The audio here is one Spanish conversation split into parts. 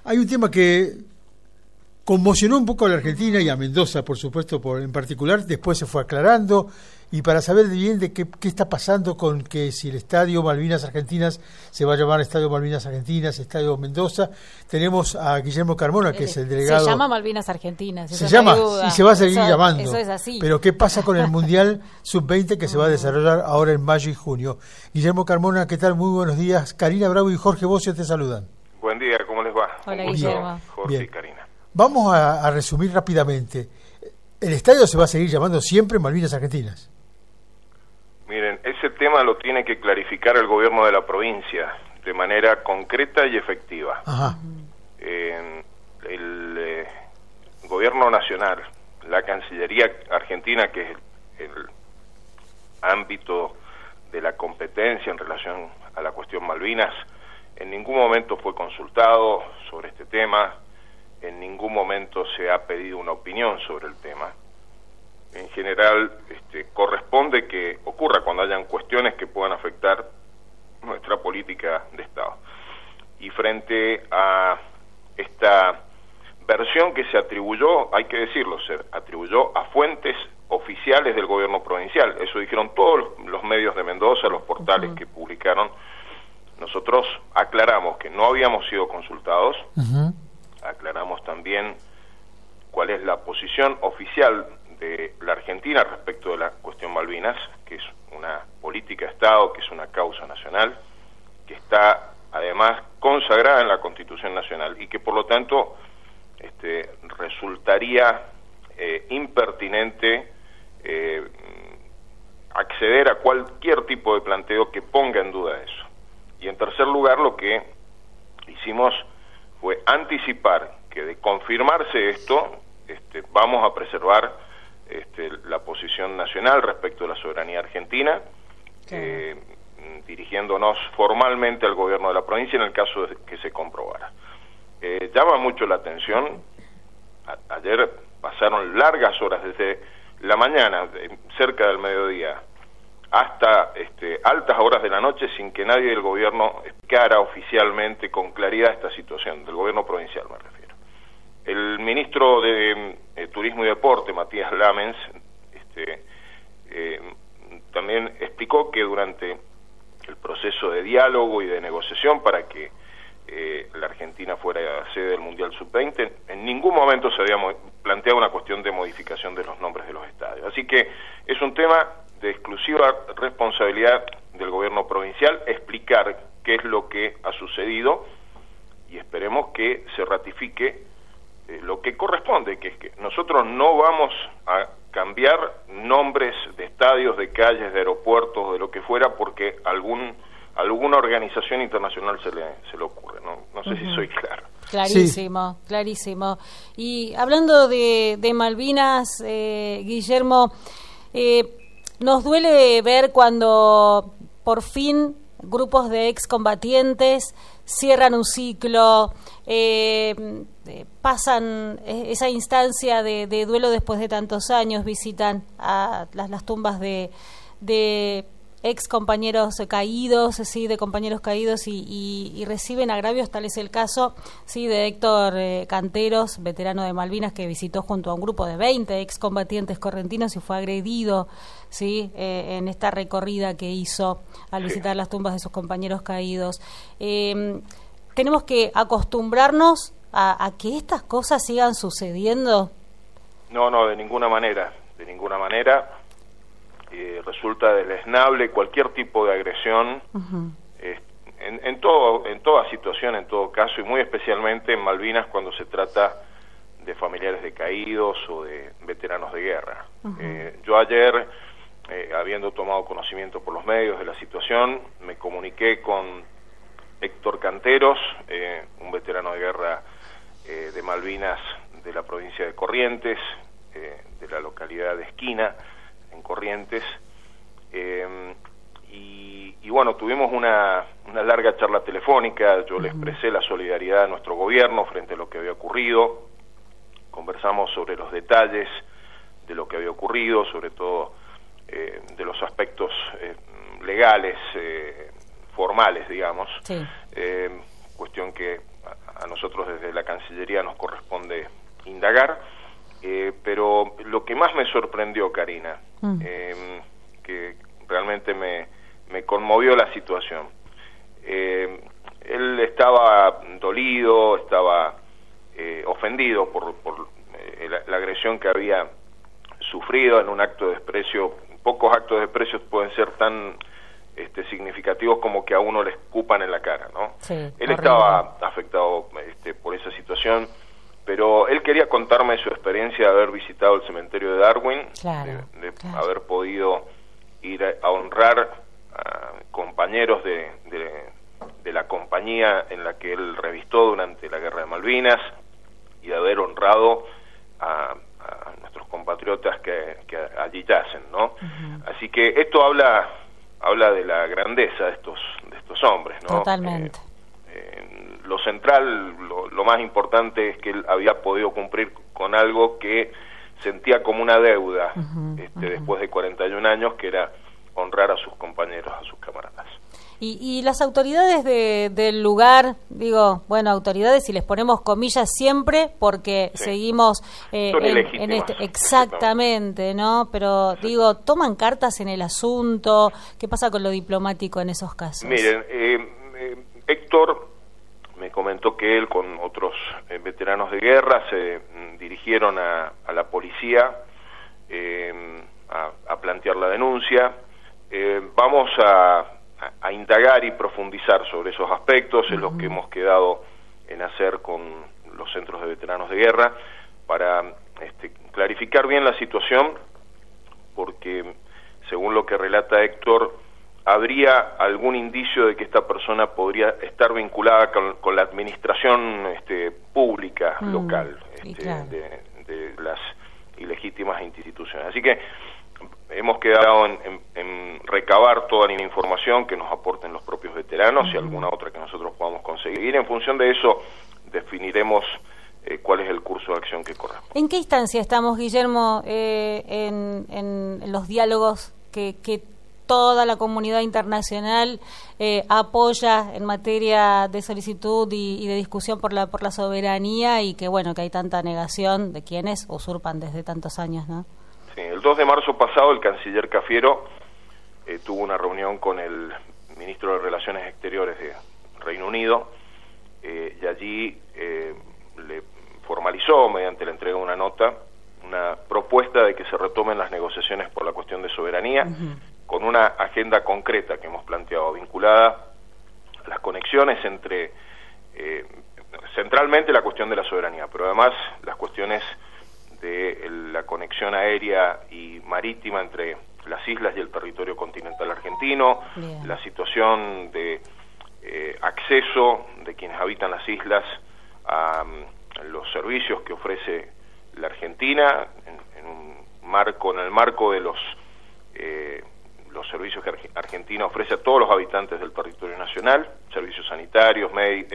Hay un tema que conmocionó un poco a la Argentina y a Mendoza, por supuesto, en particular, después se fue aclarando, y para saber bien de qué está pasando con que si el Estadio Malvinas Argentinas se va a llamar Estadio Malvinas Argentinas, Estadio Mendoza, tenemos a Guillermo Carmona, que es el delegado... Se llama Malvinas Argentinas. Se llama, y se va a seguir llamando. Eso es así. Pero ¿qué pasa con el Mundial Sub-20 que se va a desarrollar ahora en mayo y junio? Guillermo Carmona, ¿qué tal? Muy buenos días. Karina Bravo y Jorge Bocio te saludan. Buen día, ¿cómo les va? Hola, Guillermo. Jorge y Karina. Vamos a resumir rápidamente. ¿El estadio se va a seguir llamando siempre Malvinas Argentinas? Miren, ese tema lo tiene que clarificar el gobierno de la provincia de manera concreta y efectiva. Ajá. El gobierno nacional, la Cancillería Argentina, que es el ámbito de la competencia en relación a la cuestión Malvinas, en ningún momento fue consultado sobre este tema. En ningún momento se ha pedido una opinión sobre el tema. En general, corresponde que ocurra cuando hayan cuestiones que puedan afectar nuestra política de Estado. Y frente a esta versión que se atribuyó, hay que decirlo, se atribuyó a fuentes oficiales del gobierno provincial. Eso dijeron todos los medios de Mendoza, los portales que publicaron. Nosotros aclaramos que no habíamos sido consultados. Aclaramos también cuál es la posición oficial de la Argentina respecto de la cuestión Malvinas, que es una política de Estado, que es una causa nacional, que está además consagrada en la Constitución Nacional y que por lo tanto resultaría impertinente acceder a cualquier tipo de planteo que ponga en duda eso. Y en tercer lugar, lo que hicimos fue anticipar que de confirmarse esto, vamos a preservar la posición nacional respecto de la soberanía argentina, dirigiéndonos formalmente al gobierno de la provincia en el caso de que se comprobara. Llama mucho la atención, ayer pasaron largas horas desde la mañana, cerca del mediodía, hasta altas horas de la noche sin que nadie del gobierno explicara oficialmente con claridad esta situación, del gobierno provincial me refiero. El ministro de Turismo y Deporte, Matías Lamens, también explicó que durante el proceso de diálogo y de negociación para que la Argentina fuera sede del Mundial Sub-20, en ningún momento se había planteado una cuestión de modificación de los nombres de los estadios. Así que es un tema de exclusiva responsabilidad del gobierno provincial explicar qué es lo que ha sucedido y esperemos que se ratifique lo que corresponde, que es que nosotros no vamos a cambiar nombres de estadios, de calles, de aeropuertos, de lo que fuera, porque alguna organización internacional se le ocurre. No sé si soy claro. Clarísimo, sí. Clarísimo. Y hablando de Malvinas, Guillermo, nos duele ver cuando por fin grupos de excombatientes cierran un ciclo, pasan esa instancia de duelo después de tantos años, visitan a las tumbas de ex compañeros caídos, sí, de compañeros caídos y reciben agravios. Tal es el caso, sí, de Héctor Canteros, veterano de Malvinas, que visitó junto a un grupo de 20 excombatientes correntinos y fue agredido, sí, en esta recorrida que hizo al visitar las tumbas de sus compañeros caídos. Tenemos que acostumbrarnos a que estas cosas sigan sucediendo. No, de ninguna manera, resulta deleznable cualquier tipo de agresión, en toda situación, en todo caso, y muy especialmente en Malvinas cuando se trata de familiares de caídos o de veteranos de guerra. Yo ayer, habiendo tomado conocimiento por los medios de la situación, me comuniqué con Héctor Canteros, un veterano de guerra de Malvinas de la provincia de Corrientes, de la localidad de Esquina, en Corrientes, y bueno, tuvimos una larga charla telefónica. Yo le expresé la solidaridad de nuestro gobierno frente a lo que había ocurrido, conversamos sobre los detalles de lo que había ocurrido, sobre todo de los aspectos legales, formales, digamos, sí. Cuestión que a nosotros desde la Cancillería nos corresponde indagar, pero lo que más me sorprendió, Karina, que realmente me conmovió la situación, él estaba dolido, estaba ofendido por la agresión que había sufrido en un acto de desprecio. Pocos actos de desprecio pueden ser tan significativos como que a uno le escupan en la cara, ¿no? Sí, él horrible. estaba afectado por esa situación, pero él quería contarme su experiencia de haber visitado el cementerio de Darwin, claro, de claro. haber podido ir a honrar a compañeros de la compañía en la que él revistó durante la Guerra de Malvinas, y de haber honrado a nuestros compatriotas que allí yacen, ¿no? Así que esto habla de la grandeza de estos hombres, ¿no? Totalmente. Lo central, lo más importante es que él había podido cumplir con algo que sentía como una deuda después de 41 años, que era honrar a sus compañeros, a sus camaradas. Y las autoridades del lugar, digo, bueno, autoridades, si les ponemos comillas siempre, porque sí, seguimos en exactamente, ¿no? Pero digo, ¿toman cartas en el asunto? ¿Qué pasa con lo diplomático en esos casos? Miren, Héctor me comentó que él con otros veteranos de guerra se dirigieron a la policía a plantear la denuncia. Vamos a indagar y profundizar sobre esos aspectos, en los que hemos quedado en hacer con los centros de veteranos de guerra, para clarificar bien la situación, porque según lo que relata Héctor, habría algún indicio de que esta persona podría estar vinculada con la administración pública local, claro, de las ilegítimas instituciones. Así que hemos quedado en recabar toda la información que nos aporten los propios veteranos y alguna otra que nosotros podamos conseguir. En función de eso definiremos cuál es el curso de acción que corresponde. ¿En qué instancia estamos, Guillermo, en los diálogos que toda la comunidad internacional apoya en materia de solicitud y de discusión por la soberanía, y que bueno, que hay tanta negación de quienes usurpan desde tantos años, ¿no? Sí, el 2 de marzo pasado el canciller Cafiero tuvo una reunión con el ministro de Relaciones Exteriores de Reino Unido, y allí le formalizó, mediante la entrega de una nota, una propuesta de que se retomen las negociaciones por la cuestión de soberanía, con una agenda concreta que hemos planteado, vinculada a las conexiones entre, centralmente la cuestión de la soberanía, pero además las cuestiones de la conexión aérea y marítima entre las islas y el territorio continental argentino, la situación de acceso de quienes habitan las islas a los servicios que ofrece la Argentina en el marco de los servicios que Argentina ofrece a todos los habitantes del territorio nacional, servicios sanitarios,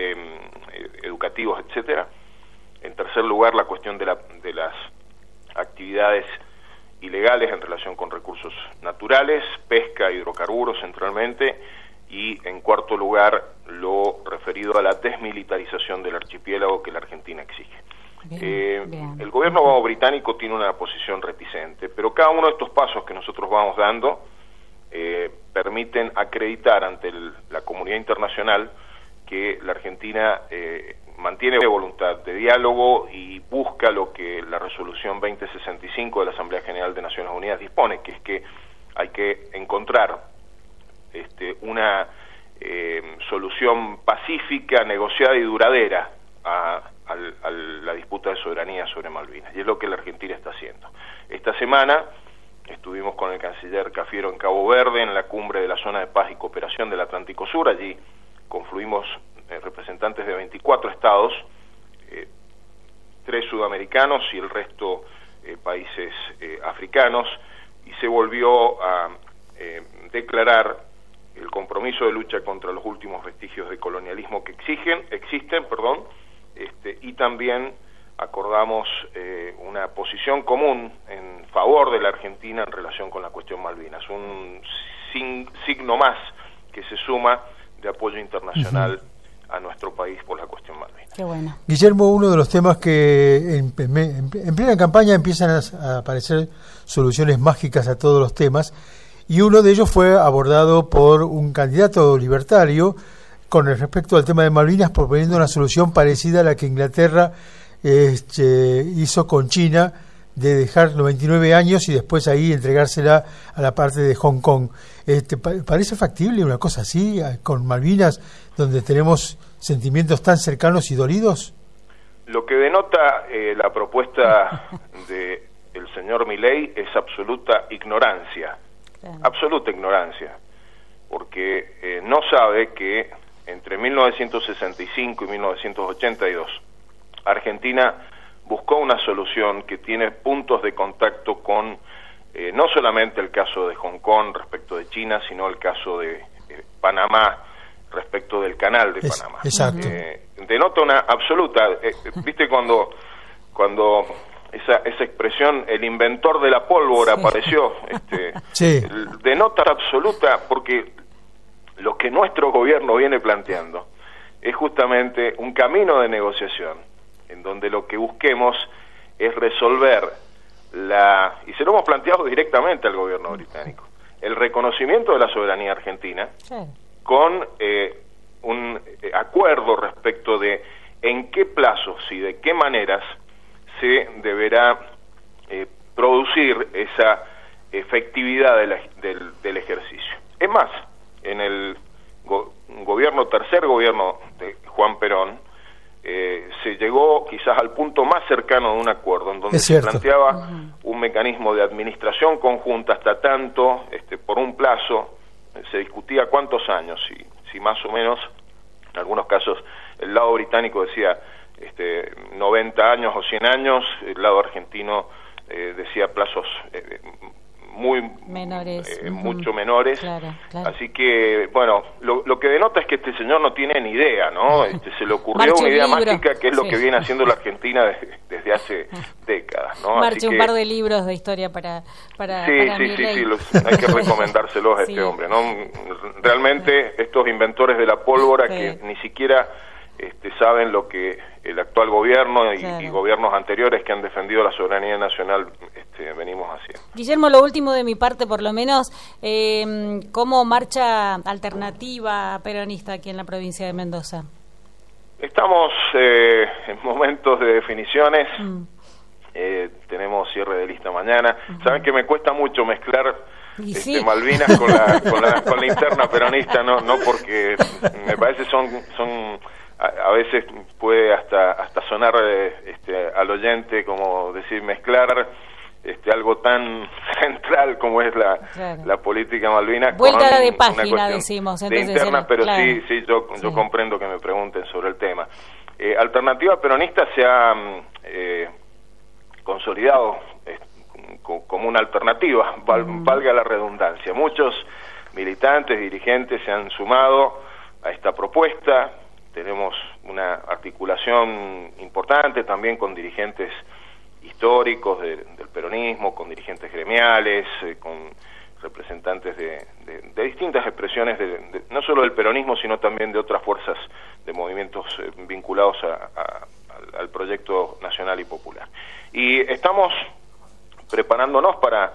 educativos, etcétera. En tercer lugar, la cuestión de las actividades ilegales en relación con recursos naturales, pesca, hidrocarburos centralmente, y en cuarto lugar, lo referido a la desmilitarización del archipiélago que la Argentina exige. Bien. El gobierno británico tiene una posición reticente, pero cada uno de estos pasos que nosotros vamos dando permiten acreditar ante la comunidad internacional que la Argentina mantiene voluntad de diálogo y busca lo que la resolución 2065 de la Asamblea General de Naciones Unidas dispone, que es que hay que encontrar una solución pacífica, negociada y duradera a la disputa de soberanía sobre Malvinas, y es lo que la Argentina está haciendo. Esta semana estuvimos con el canciller Cafiero en Cabo Verde, en la cumbre de la Zona de Paz y Cooperación del Atlántico Sur. Allí confluimos representantes de 24 estados, 3 sudamericanos y el resto países africanos, y se volvió a declarar el compromiso de lucha contra los últimos vestigios de colonialismo que existen, y también acordamos una posición común en favor de la Argentina en relación con la cuestión Malvinas, un signo más que se suma de apoyo internacional a nuestro país por la cuestión Malvinas. Qué bueno. Guillermo, uno de los temas que en plena campaña empiezan a aparecer soluciones mágicas a todos los temas, y uno de ellos fue abordado por un candidato libertario con respecto al tema de Malvinas, proponiendo una solución parecida a la que Inglaterra hizo con China, de dejar 99 años y después ahí entregársela a la parte de Hong Kong. ¿Parece factible una cosa así con Malvinas, donde tenemos sentimientos tan cercanos y dolidos? Lo que denota la propuesta del señor Milei es absoluta ignorancia, absoluta ignorancia, porque no sabe que entre 1965 y 1982 Argentina buscó una solución que tiene puntos de contacto con no solamente el caso de Hong Kong respecto de China, sino el caso de Panamá respecto del canal de Panamá. Exacto. Denota una absoluta, viste cuando esa expresión, el inventor de la pólvora, sí, apareció, sí, denota absoluta, porque lo que nuestro gobierno viene planteando es justamente un camino de negociación en donde lo que busquemos es resolver y se lo hemos planteado directamente al gobierno británico, el reconocimiento de la soberanía argentina, sí, con un acuerdo respecto de en qué plazos y de qué maneras se deberá producir esa efectividad del ejercicio. Es más, en el tercer gobierno de Juan Perón, se llegó quizás al punto más cercano de un acuerdo, en donde se planteaba un mecanismo de administración conjunta hasta tanto, por un plazo, se discutía cuántos años, si más o menos, en algunos casos, el lado británico decía 90 años o 100 años, el lado argentino decía plazos muy menores, mucho menores, claro. Así que, bueno, lo que denota es que este señor no tiene ni idea, ¿no? Se le ocurrió una idea mágica, que es lo que viene haciendo la Argentina desde hace décadas, ¿no? Marche un par de libros de historia para sí, hay que recomendárselos a este hombre, ¿no? Realmente estos inventores de la pólvora que ni siquiera saben lo que el actual gobierno y gobiernos anteriores que han defendido la soberanía nacional venimos haciendo. Guillermo, lo último de mi parte, por lo menos, ¿cómo marcha alternativa peronista aquí en la provincia de Mendoza? Estamos en momentos de definiciones, tenemos cierre de lista mañana. Saben que me cuesta mucho mezclar Malvinas con la interna peronista, no porque me parece son a veces puede hasta sonar al oyente como decir mezclar algo tan central como es la política malvina. Vuelta de página, decimos. Entonces, de interna, pero claro. sí, yo comprendo que me pregunten sobre el tema. Alternativa Peronista se ha consolidado como una alternativa, valga la redundancia. Muchos militantes, dirigentes se han sumado a esta propuesta. Tenemos una articulación importante también con dirigentes históricos del peronismo, con dirigentes gremiales, con representantes de distintas expresiones, no solo del peronismo, sino también de otras fuerzas de movimientos vinculados al proyecto nacional y popular. Y estamos preparándonos para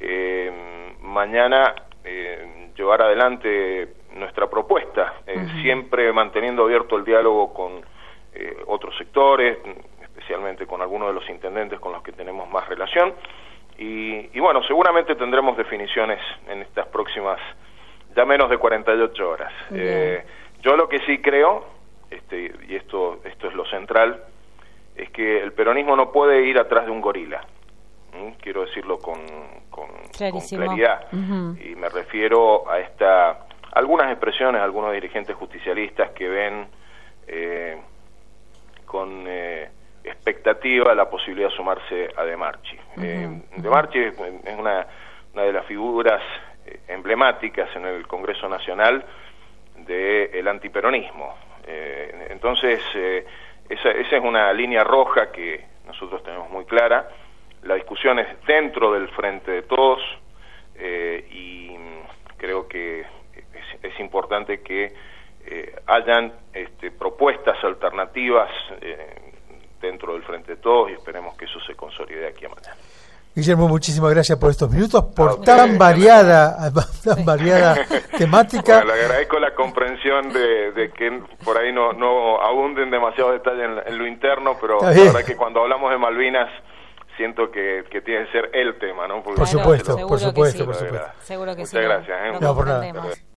mañana llevar adelante nuestra propuesta, siempre manteniendo abierto el diálogo con otros sectores, especialmente con algunos de los intendentes con los que tenemos más relación, y bueno, seguramente tendremos definiciones en estas próximas ya menos de 48 horas. Yo lo que sí creo, y esto es lo central, es que el peronismo no puede ir atrás de un gorila. Quiero decirlo con claridad, y me refiero a algunas expresiones, algunos dirigentes justicialistas que ven con expectativa la posibilidad de sumarse a De Marchi. De Marchi es una de las figuras emblemáticas en el Congreso Nacional del antiperonismo. Entonces, esa es una línea roja que nosotros tenemos muy clara. La discusión es dentro del Frente de Todos, y creo que es importante que hayan propuestas alternativas dentro del Frente de Todos, y esperemos que eso se consolide aquí a mañana. Guillermo, muchísimas gracias por estos minutos, por tan variada temática. Bueno, le agradezco la comprensión de que por ahí no abunden demasiados detalles en lo interno, pero la verdad que cuando hablamos de Malvinas siento que tiene que ser el tema, ¿no? Porque por supuesto. Seguro que sí. Seguro que Muchas sí. gracias. No, por nada.